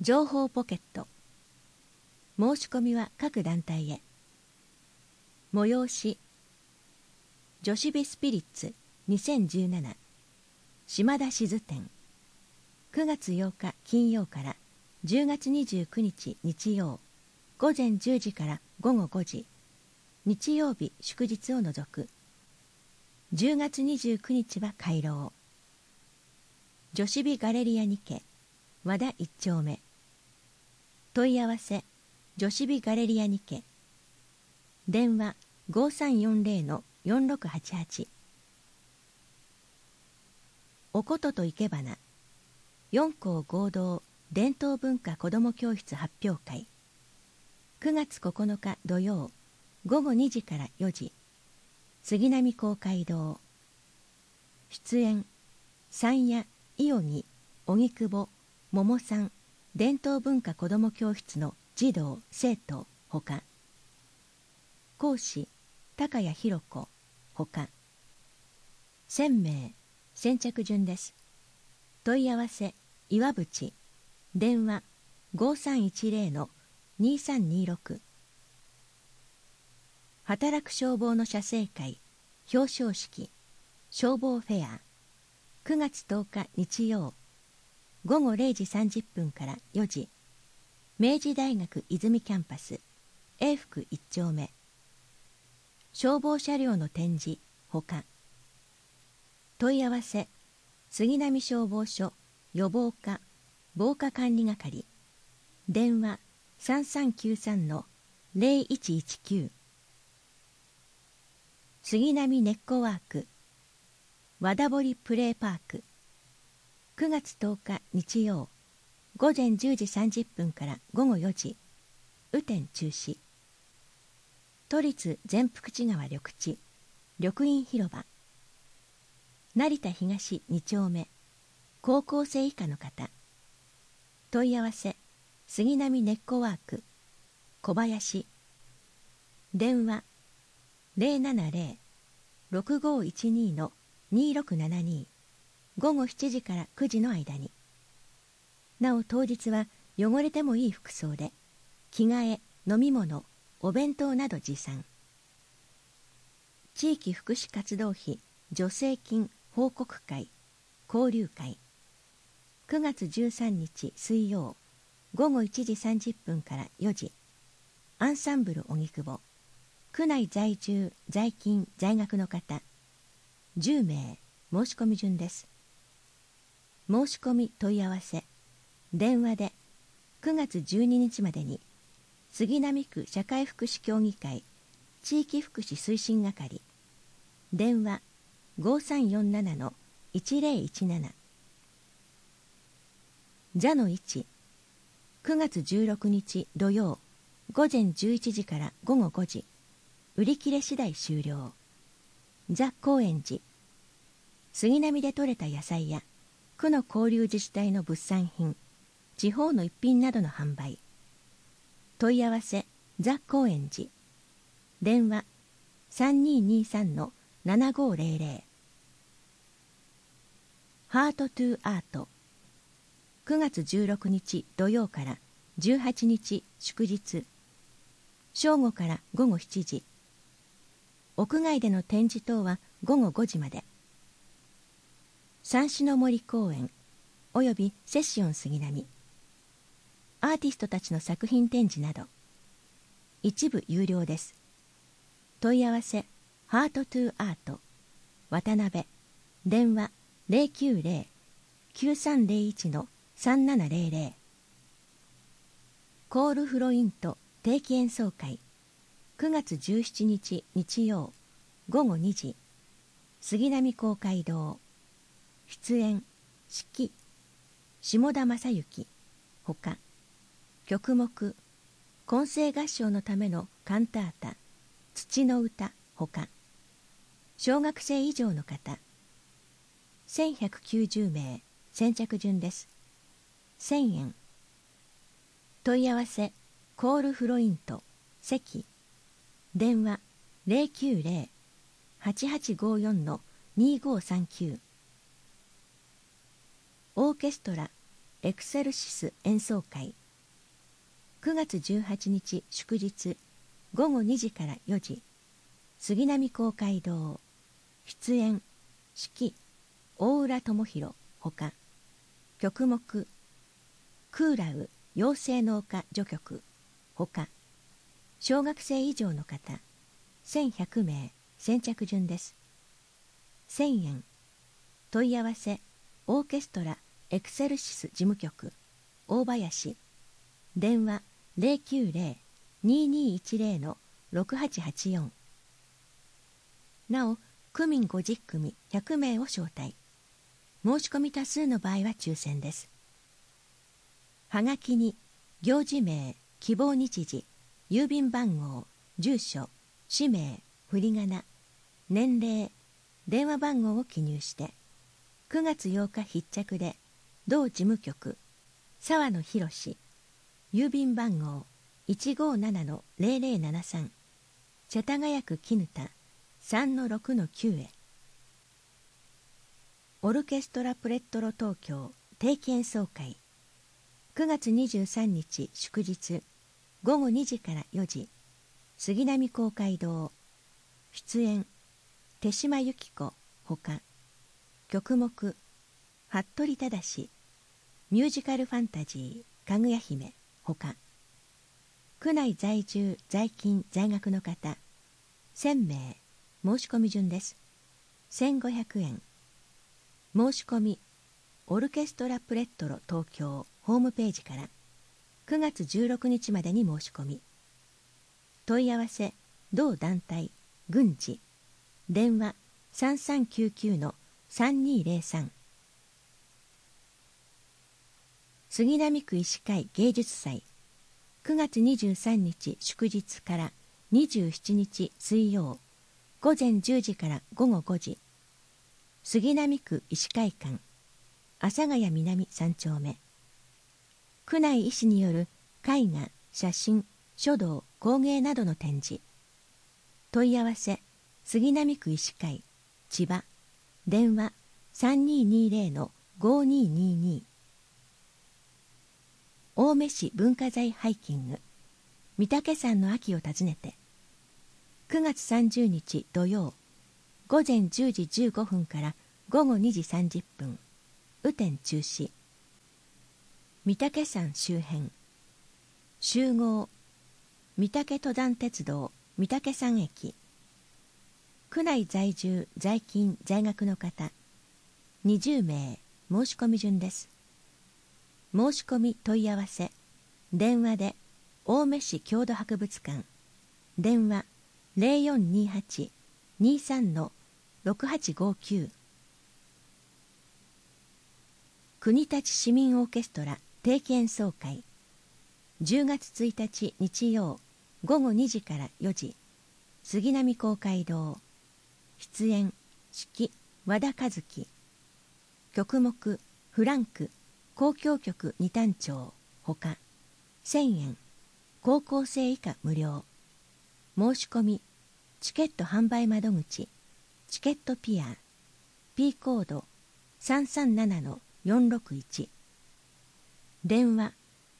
情報ポケット。申し込みは各団体へ。催し女子美スピリッツ2017島田静展、9月8日金曜から10月29日日曜、午前10時から午後5時、日曜日祝日を除く。10月29日は回廊。女子美ガレリア2家和田1丁目。問い合わせ女子美ガレリア2家。電話5340-4688。おことといけばな4校合同伝統文化子ども教室発表会、9月9日土曜午後2時から4時、杉並公会堂。出演山谷、伊予木、荻窪、桃さん伝統文化子ども教室の児童生徒ほか。講師高谷博子ほか。1000名、先着順です。問い合わせ岩渕、電話5310-2326。働く消防の写生会表彰式消防フェア、9月10日日曜午後0時30分から4時、明治大学泉キャンパス永福1丁目。消防車両の展示ほか。問い合わせ杉並消防署予防課防火管理係、電話3393-0119。杉並ネッコワーク和田堀プレーパーク、9月10日日曜午前10時30分から午後4時、雨天中止。都立善福寺川緑地緑蔭広場、成田東2丁目。高校生以下の方。問い合わせ杉並ネッコワーク小林、電話070-6512-2672、午後7時から9時の間に。なお当日は汚れてもいい服装で、着替え、飲み物、お弁当など持参。地域福祉活動費助成金報告会交流会、9月13日水曜午後1時30分から4時、アンサンブル荻窪。区内在住在勤在学の方10名、申し込み順です。申し込み問い合わせ電話で9月12日までに、杉並区社会福祉協議会地域福祉推進係、電話5347-1017。座の位置9月16日土曜午前11時から午後5時、売り切れ次第終了。座高円寺。杉並で採れた野菜や区の交流自治体の物産品、地方の一品などの販売。問い合わせ座高円寺。電話3223-7500。ハートトゥアート。9月16日土曜から18日祝日、正午から午後7時。屋外での展示等は午後5時まで。三種の森公園およびセッション杉並。アーティストたちの作品展示など。一部有料です。問い合わせハートトゥアート渡辺、電話090-9301-3700。コールフロイント定期演奏会、9月17日日曜午後2時、杉並公会堂。出演指揮下田正幸ほか。曲目混声合唱のためのカンタータ土の歌ほか。小学生以上の方1190名、先着順です。1000円。問い合わせコールフロイント席、電話090-8854-2539。オーケストラエクセルシス演奏会。9月18日祝日午後2時から4時、杉並公会堂。出演、指揮、大浦智弘ほか。曲目、クーラウ養成農家序曲ほか。小学生以上の方、1100名、先着順です。1000円。問い合わせ、オーケストラエクセルシス事務局大林。電話090-2210-6884。なお、区民50組100名を招待。申し込み多数の場合は抽選です。はがきに行事名、希望日時、郵便番号、住所、氏名、振り仮名、年齢、電話番号を記入して9月8日必着で同事務局沢野博、郵便番号 157-0073 世田谷区絹田 3-6-9 へ。オルケストラプレットロ東京定期演奏会。9月23日祝日午後2時から4時、杉並公会堂。出演、手島由紀子ほか。曲目、服部忠、ミュージカルファンタジーかぐや姫ほか。区内在住在勤在学の方1000名、申し込み順です。1500円。申し込み、オルケストラプレットロ東京ホームページから9月16日までに申し込み。問い合わせ、同団体郡司。電話3399-3203。杉並区医師会芸術祭。9月23日祝日から27日水曜、午前10時から午後5時、杉並区医師会館、阿佐ヶ谷南3丁目。区内医師による絵画、写真、書道、工芸などの展示。問い合わせ、杉並区医師会、千葉、電話3220-5222。青梅市文化財ハイキング、御嶽山の秋を訪ねて。9月30日土曜、午前10時15分から午後2時30分、雨天中止。御嶽山周辺。集合、御嶽登山鉄道御嶽山駅。区内在住在勤在学の方20名、申し込み順です。申し込み問い合わせ、電話で青梅市郷土博物館、電話0428-23-6859。国立市民オーケストラ定期演奏会。10月1日日曜午後2時から4時、杉並公会堂。出演、指揮、和田和樹。曲目、フランク、交響曲二単調ほか。1000円。高校生以下無料。申し込み、チケット販売窓口、チケットピア、P コード 337-461。電話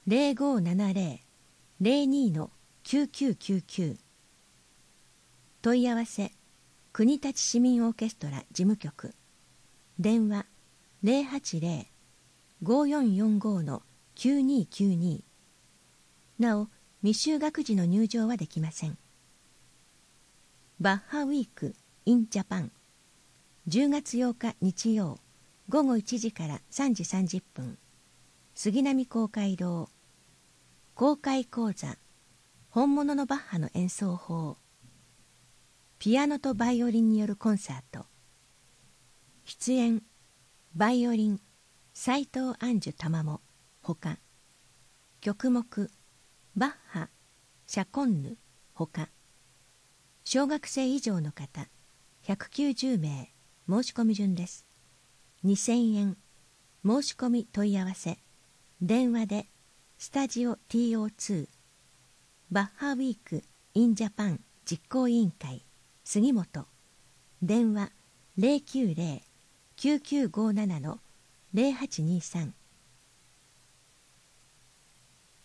0570-02-9999。問い合わせ、国立市民オーケストラ事務局。電話080-5445-9292。なお、未就学時の入場はできません。バッハウィーク in ジャパン。10月8日日曜午後1時から3時30分、杉並公会堂。公開講座、本物のバッハの演奏法。ピアノとバイオリンによるコンサート。出演、バイオリン、斉藤杏樹玉もほか。曲目、バッハ、シャコンヌほか。小学生以上の方190名、申し込み順です。2000円。申し込み問い合わせ、電話でスタジオ TO2 バッハウィーク in ジャパン実行委員会杉本。電話090-9957-0823。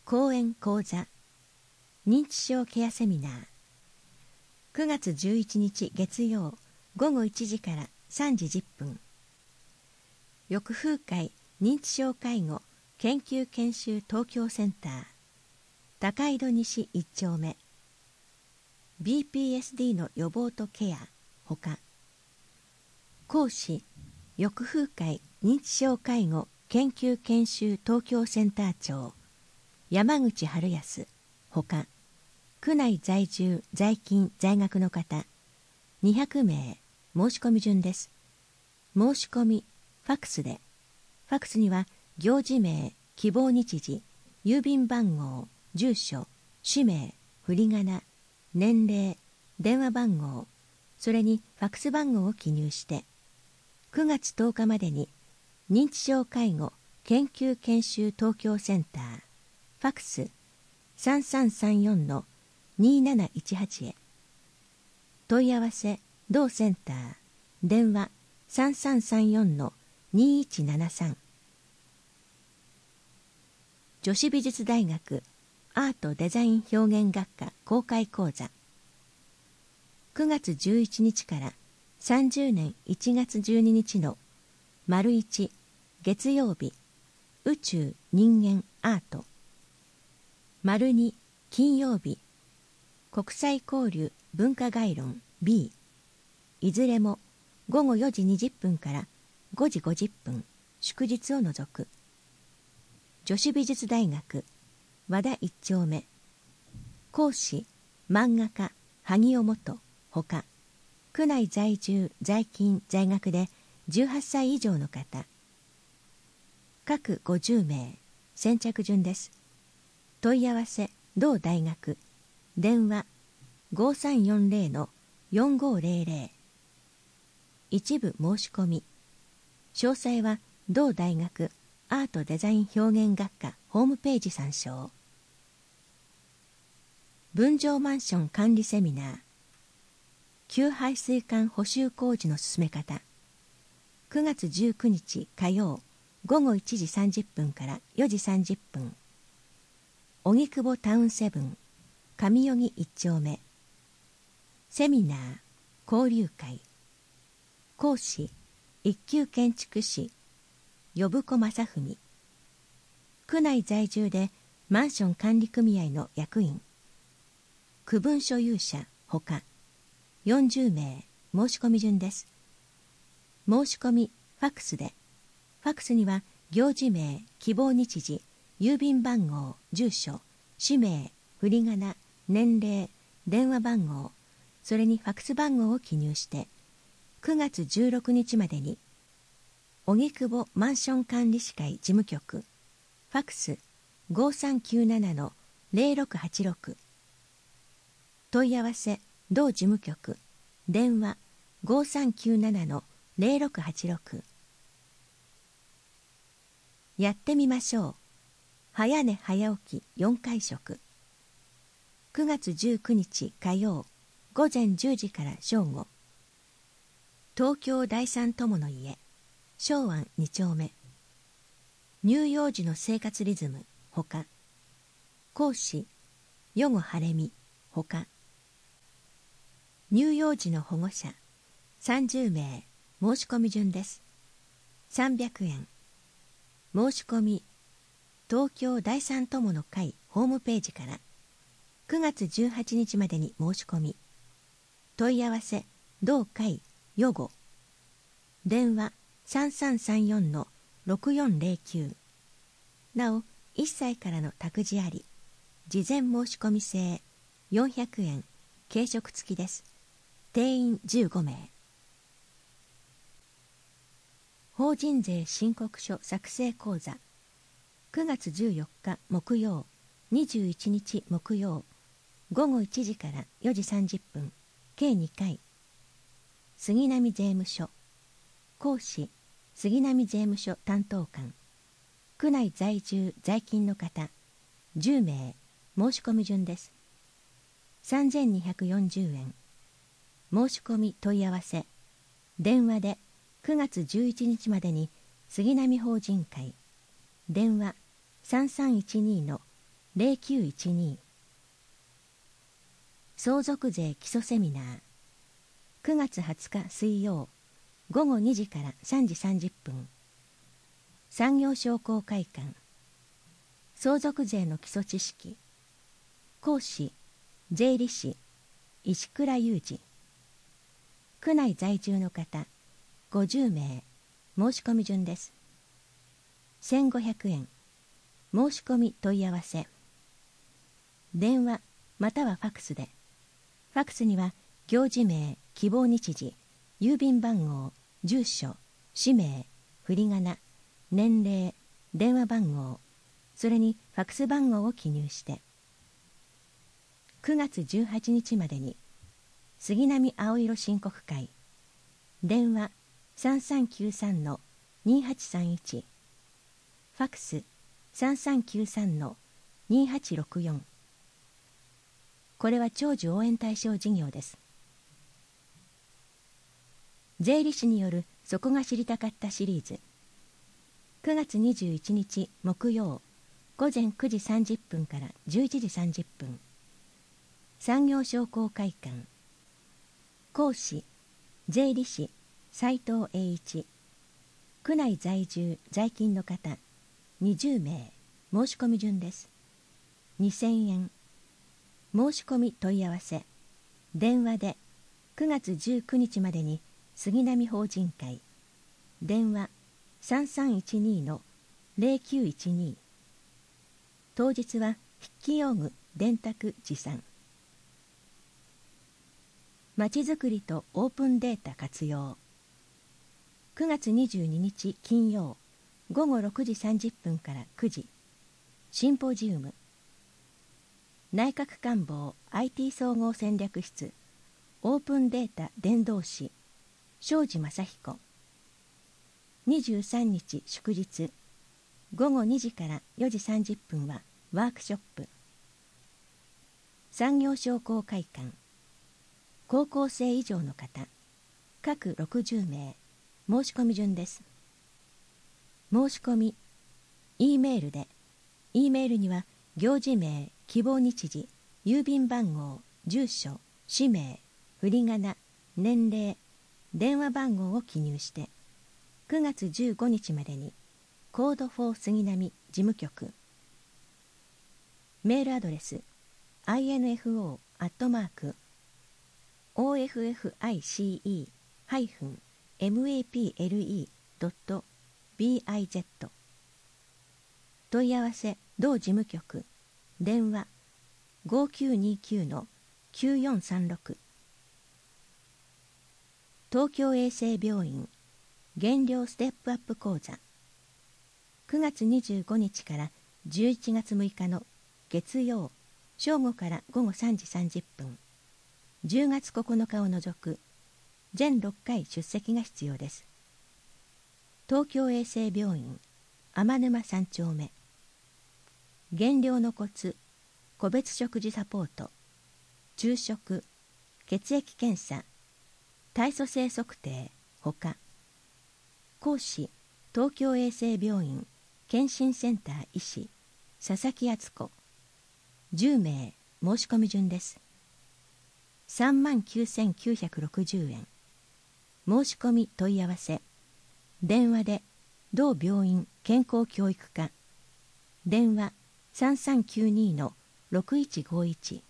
講演講座認知症ケアセミナー9月11日月曜午後1時から3時10分翼風会認知症介護研究研修東京センター高井戸西1丁目 BPSD の予防とケアほか講師翼風会認知症介護研究研修東京センター長山口春康ほか区内在住在勤在学の方200名申し込み順です。申し込みファックスでファックスには行事名希望日時郵便番号住所氏名振り仮名年齢電話番号それにファックス番号を記入して9月10日までに認知症介護研究研修東京センターファックス 3334-2718 へ問い合わせ同センター電話 3334-2173 女子美術大学アートデザイン表現学科公開講座9月11日から30年1月12日の丸1月曜日宇宙人間アート丸2金曜日国際交流文化概論 B いずれも午後4時20分から5時50分祝日を除く女子美術大学和田1丁目講師漫画家萩尾元ほか区内在住在勤在学で18歳以上の方各50名先着順です。問い合わせ同大学電話 5340-4500 一部申し込み詳細は同大学アートデザイン表現学科ホームページ参照分譲マンション管理セミナー給排水管補修工事の進め方9月19日火曜午後1時30分から4時30分荻窪タウンセブン上荻1丁目セミナー交流会講師一級建築士呼子正文区内在住でマンション管理組合の役員区分所有者ほか40名申し込み順です。申し込みファックスでファックスには行事名希望日時郵便番号住所氏名振り仮名年齢電話番号それにファックス番号を記入して9月16日までに荻窪マンション管理士会事務局ファックス 5397-0686 問い合わせ同事務局電話 5397-0686 やってみましょう早寝早起き4回食9月19日火曜午前10時から正午東京第三友の家昭安2丁目乳幼児の生活リズムほか講師予後晴美ほか乳幼児の保護者30名申し込み順です。300円申し込み東京第三友の会ホームページから9月18日までに申し込み問い合わせ同会予後電話 3334-6409 なお1歳からの託児あり事前申し込み制400円軽食付きです。定員15名法人税申告書作成講座9月14日木曜21日木曜午後1時から4時30分計2回杉並税務署講師杉並税務署担当官区内在住在勤の方10名申し込み順です。3240円申し込み問い合わせ電話で9月11日までに杉並法人会電話 0912。相続税基礎セミナー、9月20日水曜午後2時から3時30分。産業商工会館。相続税の基礎知識。講師、税理士、石倉裕二。区内在住の方、50名。申し込み順です。1500円。申し込み問い合わせ。電話またはファクスで。ファクスには行事名、希望日時、郵便番号、住所、氏名、振り仮名、年齢、電話番号、それにファクス番号を記入して。9月18日までに杉並青色申告会。電話3393-2831。ファクス3393-2864。これは長寿応援対象事業です。税理士によるそこが知りたかったシリーズ。9月21日木曜午前9時30分から11時30分。産業商工会館。講師、税理士、斉藤栄一。区内在住、在勤の方、20名。申し込み順です。2000円。申し込み問い合わせ。電話で9月19日までに杉並法人会。電話3312-0912。当日は筆記用具、電卓持参。まちづくりとオープンデータ活用。9月22日金曜午後6時30分から9時。シンポジウム。内閣官房 IT 総合戦略室オープンデータ伝道師庄司正彦。23日祝日午後2時から4時30分はワークショップ。産業商工会館。高校生以上の方、各60名。申し込み順です。申し込み E メールで。E メールには行事名、希望日時、郵便番号、住所、氏名、振り仮名、年齢、電話番号を記入して9月15日までにコード4杉並事務局。メールアドレス info@office-maple.biz。 問い合わせ同事務局。電話 5929-9436。東京衛生病院減量ステップアップ講座。9月25日から11月6日の月曜正午から午後3時30分。10月9日を除く全6回出席が必要です。東京衛生病院天沼3丁目。減量のコツ、個別食事サポート、昼食、血液検査、体組成測定ほか。講師、東京衛生病院健診センター医師佐々木敦子。10名。申し込み順です。39,960円。申し込み問い合わせ。電話で同病院健康教育課。電話3392-6151。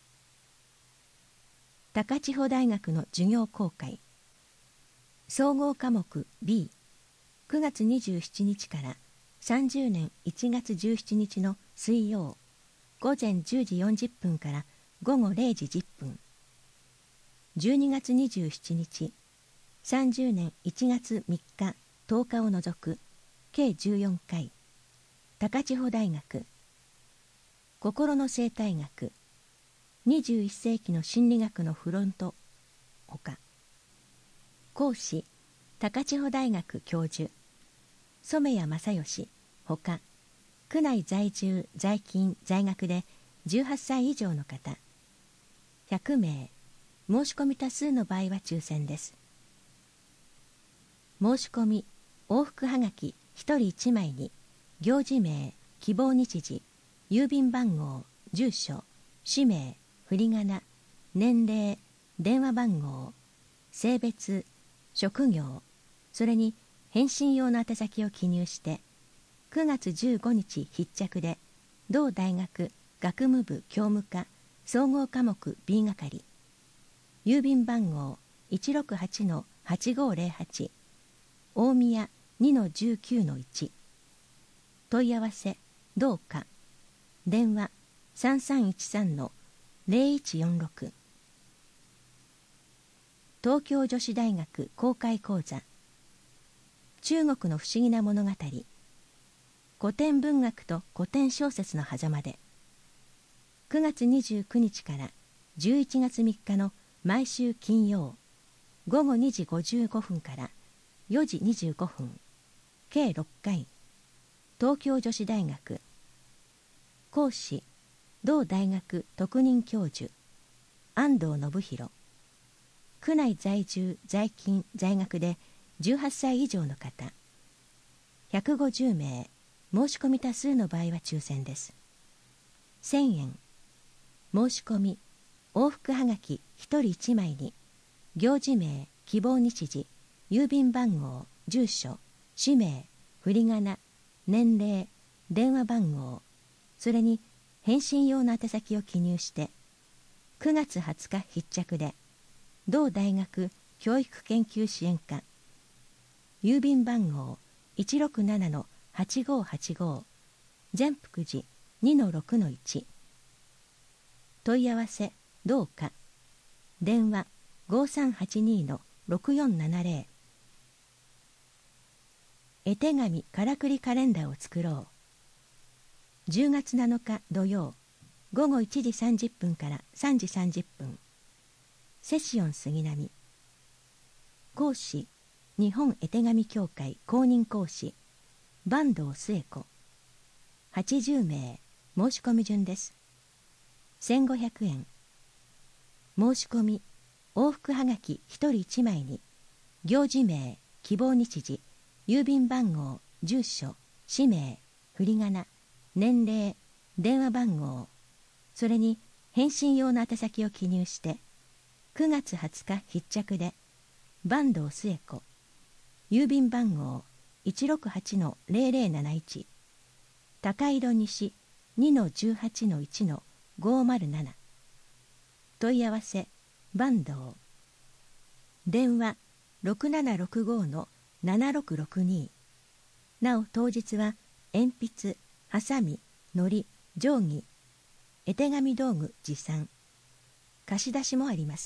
高千穂大学の授業公開。総合科目 B。9月27日から30年1月17日の水曜午前10時40分から午後0時10分。12月27日、30年1月3日、10日を除く計14回。高千穂大学。心の生態学。21世紀の心理学のフロントほか。講師、高千穂大学教授染谷正義ほか。区内在住在勤在学で18歳以上の方100名。申し込み多数の場合は抽選です。申し込み往復はがき1人1枚に行事名、希望日時、 郵便番号、住所、氏名、振り仮名、年齢、電話番号、性別、職業、それに返信用の宛先を記入して9月15日必着で同大学学務部教務課総合科目 B 係郵便番号 168-8508 大宮 2-19-1 問い合わせ同課電話 3313-0146 東京女子大学公開講座中国の不思議な物語古典文学と古典小説の狭間で9月29日から11月3日の毎週金曜午後2時55分から4時25分計6回東京女子大学講師同大学特任教授安藤信弘区内在住在勤在学で18歳以上の方150名申し込み多数の場合は抽選です。1000円申し込み往復はがき1人1枚に行事名希望日時郵便番号住所氏名振り仮名年齢電話番号それに返信用の宛先を記入して9月20日必着で同大学教育研究支援課郵便番号 167-8585 善福寺 2-6-1 問い合わせ同課電話 5382-6470 絵手紙からくりカレンダーを作ろう10月7日土曜午後1時30分から3時30分セシオン杉並講師日本絵手紙協会公認講師坂東末子80名申し込み順です。1500円申し込み往復はがき1人1枚に行事名希望日時郵便番号住所氏名振り仮名年齢電話番号それに返信用の宛先を記入して9月20日必着で坂東末子郵便番号 168-0071 高井戸西 2-18-1-507 問い合わせ坂東電話 6765-7662 なお当日は鉛筆ハサミのり定規絵手紙道具持参貸し出しもあります。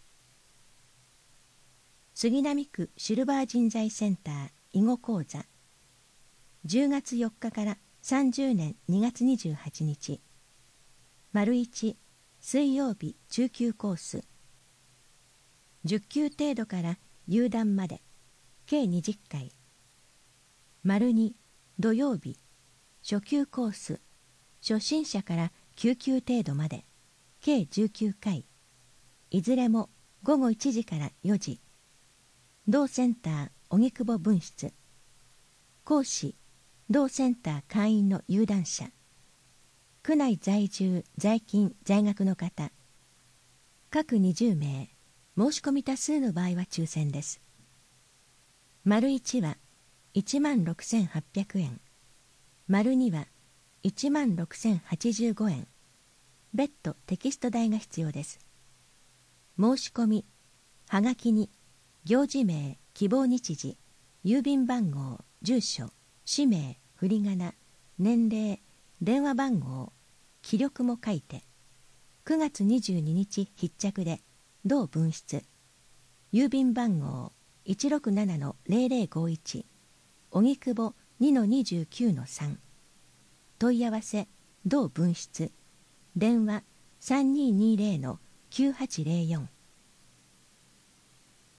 杉並区シルバー人材センター囲碁講座10月4日から30年2月28日丸1水曜日中級コース10級程度から有段まで計20回丸2土曜日初級コース初心者から9級程度まで計19回いずれも午後1時から4時同センター荻窪分室講師同センター会員の有段者区内在住在勤在学の方各20名申し込み多数の場合は抽選です。丸1は 16,800 円丸2は 16,085 円別途テキスト代が必要です。申し込みはがきに行事名希望日時郵便番号住所氏名振り仮名年齢電話番号記録も書いて9月22日必着で同分室郵便番号 167-0051 荻窪 2-29-3 問い合わせ同分室電話 3220-9804